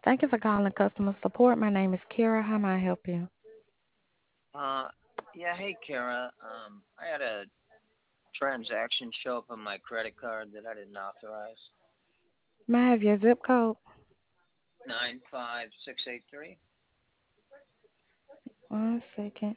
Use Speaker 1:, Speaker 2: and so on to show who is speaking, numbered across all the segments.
Speaker 1: Thank you for calling customer support. My name is Kara. How may I help you?
Speaker 2: Uh, yeah, hey Kara. I had a transaction show up on my credit card that I didn't authorize.
Speaker 1: May I have your zip code?
Speaker 2: 95683.
Speaker 1: One second.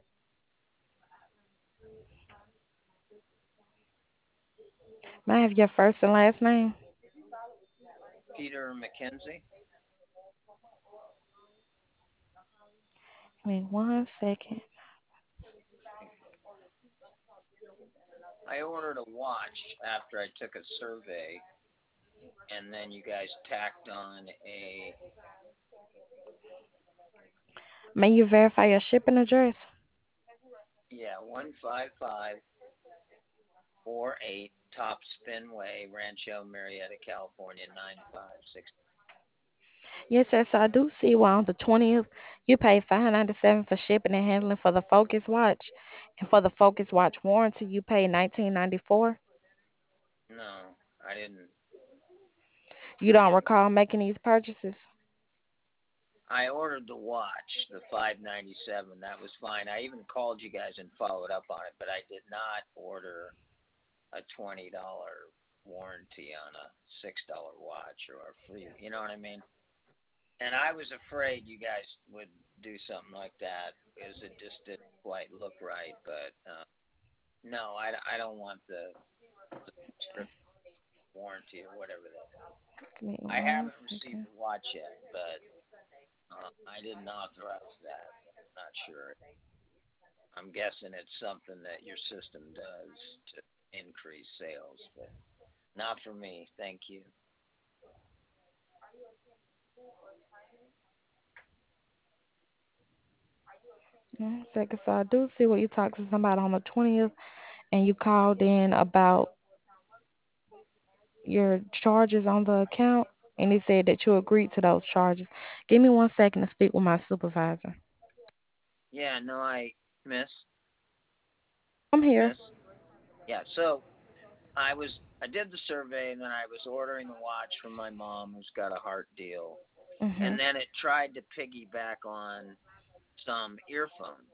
Speaker 1: May I have your first and last name?
Speaker 2: Peter McKenzie.
Speaker 1: Give me 1 second.
Speaker 2: I ordered a watch after I took a survey, and then you guys tacked on a
Speaker 1: May you verify your shipping address?
Speaker 2: 15548 Top Spinway, Rancho Marietta, California 956.
Speaker 1: Yes, sir. So I do see well on the 20th you paid $597 for shipping and handling for the Focus Watch. And for the Focus Watch warranty you paid $19.94.
Speaker 2: No, I didn't.
Speaker 1: You don't recall making these purchases?
Speaker 2: I ordered the watch, the 597. That was fine. I even called you guys and followed up on it, but I did not order a $20 warranty on a $6 watch or a free. You know what I mean? And I was afraid you guys would do something like that because it just didn't quite look right. But no, I don't want the subscription warranty or whatever that is.
Speaker 1: Give me
Speaker 2: I
Speaker 1: one
Speaker 2: haven't received
Speaker 1: second.
Speaker 2: the watch yet, but I didn't authorize that. Not sure. I'm guessing it's something that your system does to increase sales, but not for me. Thank you.
Speaker 1: One second. So I do see what you talked to somebody on the 20th and you called in about your charges on the account and it said that you agreed to those charges. Give me 1 second to speak with my supervisor.
Speaker 2: Yeah, no, miss,
Speaker 1: I'm here.
Speaker 2: miss. Yeah, so I did the survey and then I was ordering the watch from my mom who's got a heart deal.
Speaker 1: Mhm.
Speaker 2: And then it tried to piggyback on some earphones,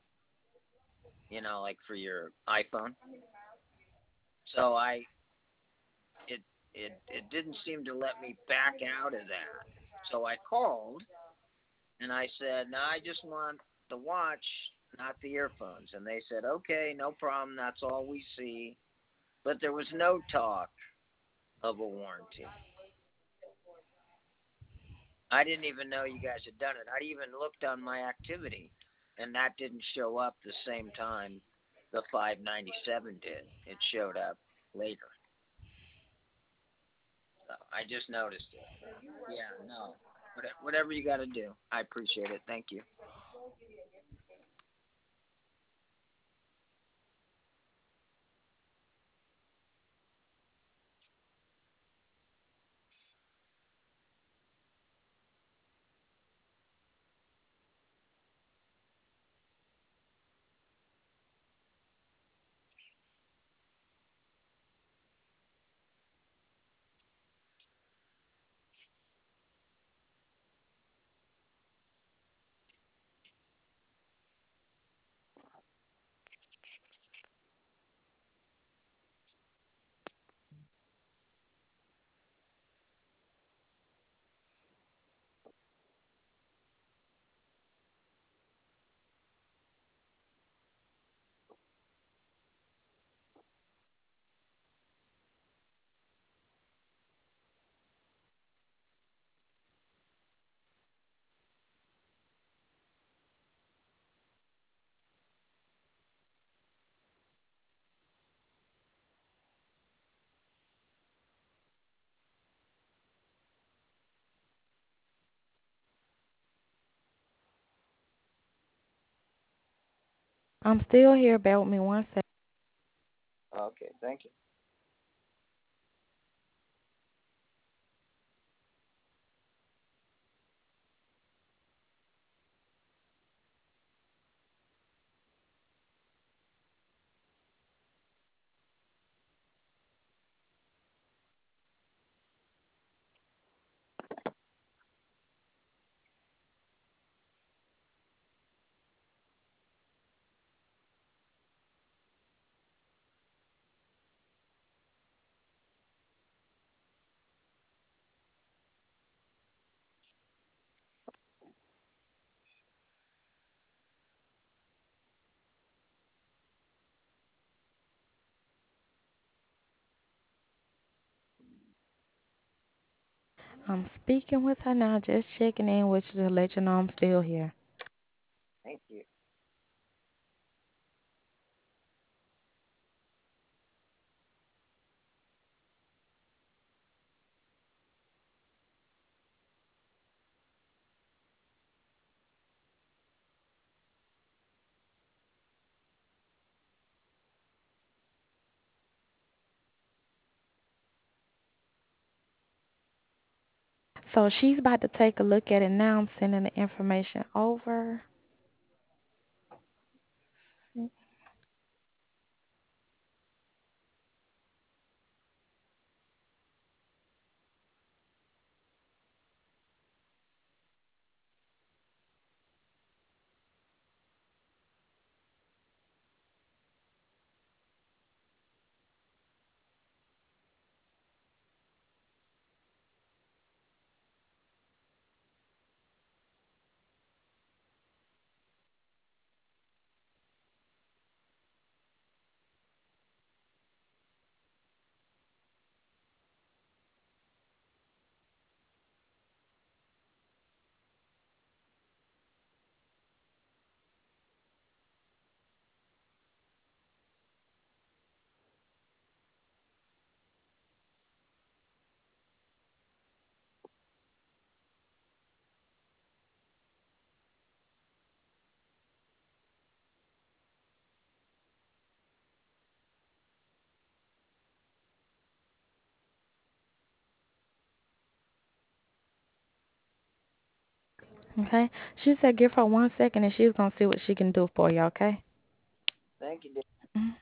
Speaker 2: like for your iPhone. So it it didn't seem to let me back out of that. So I called and I said, "No, I just want the watch, not the earphones." And they said, "Okay, no problem. That's all we see." But there was no talk of a warranty. I didn't even know you guys had done it. I even looked on my activity, and that didn't show up the same time the 597 did. It showed up later. So I just noticed it. Yeah, no. Whatever you got to do, I appreciate it. Thank you.
Speaker 1: I'm still here. Bear with me 1 second.
Speaker 2: Okay, thank you.
Speaker 1: I'm speaking with her now, just checking in with you to let you know I'm still here.
Speaker 2: Thank you.
Speaker 1: So she's about to take a look at it now. I'm sending the information over. Okay. She said give her 1 second and she's gonna see what she can do for you, okay?
Speaker 2: Thank you, Dave.
Speaker 1: Mhm.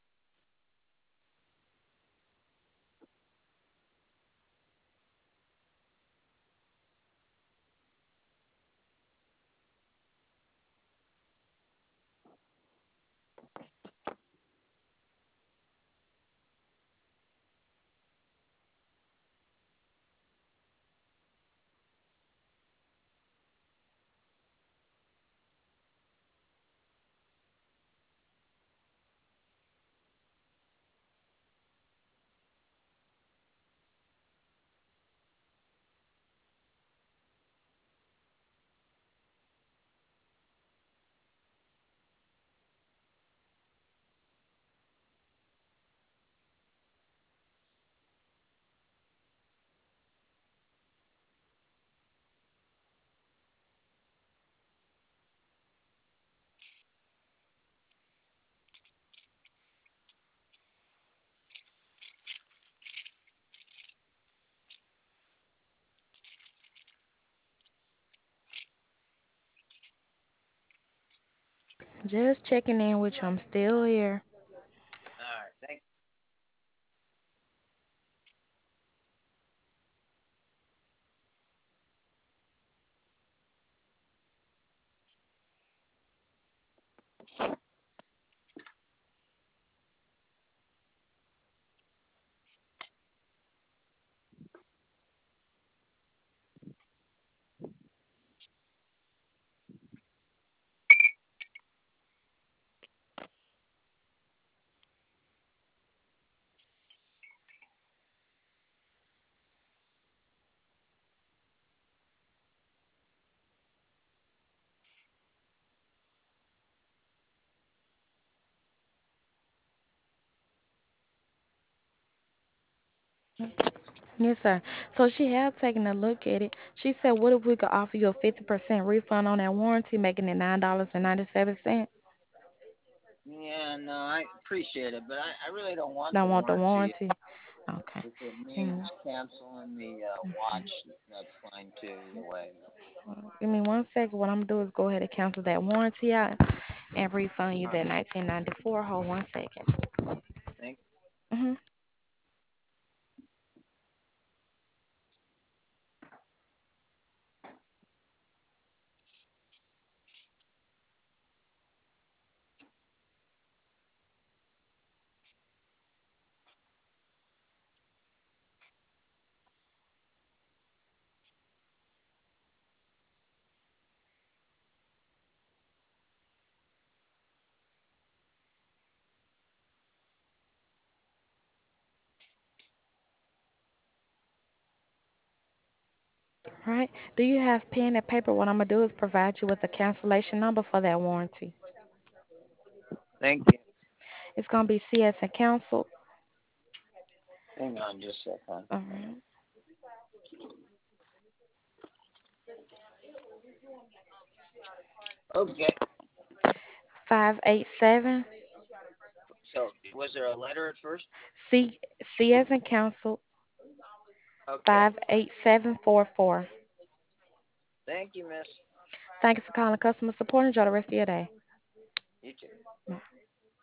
Speaker 1: Just checking in with you. I'm still here.
Speaker 2: All right. Thank
Speaker 1: Yes, sir. So she had taken a look at it. She said, what if we could offer you a 50% refund on that warranty, making it $9.97?
Speaker 2: Yeah, no, I appreciate it, but I really don't want the
Speaker 1: Don't want the
Speaker 2: warranty.
Speaker 1: warranty. Okay.
Speaker 2: If it
Speaker 1: Give
Speaker 2: means
Speaker 1: me,
Speaker 2: canceling the watch, that's fine too. Either way.
Speaker 1: give me 1 second. What I'm gonna do is go ahead and cancel that warranty out and refund you
Speaker 2: All
Speaker 1: that
Speaker 2: right.
Speaker 1: 1994. Hold 1 second.
Speaker 2: Thank.
Speaker 1: Mm-hmm. All right. Do you have pen and paper? What I'm gonna do is provide you with a cancellation number for that warranty.
Speaker 2: Thank you.
Speaker 1: It's gonna be CS and cancel.
Speaker 2: Hang on just a second.
Speaker 1: All right. 587
Speaker 2: So was there a letter at first?
Speaker 1: C as in cancel
Speaker 2: Okay.
Speaker 1: 58744.
Speaker 2: Thank you, miss.
Speaker 1: Thank you for calling customer support. Enjoy the rest of your day.
Speaker 2: You too.